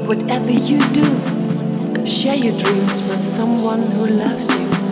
Whatever you do, share your dreams with someone who loves you.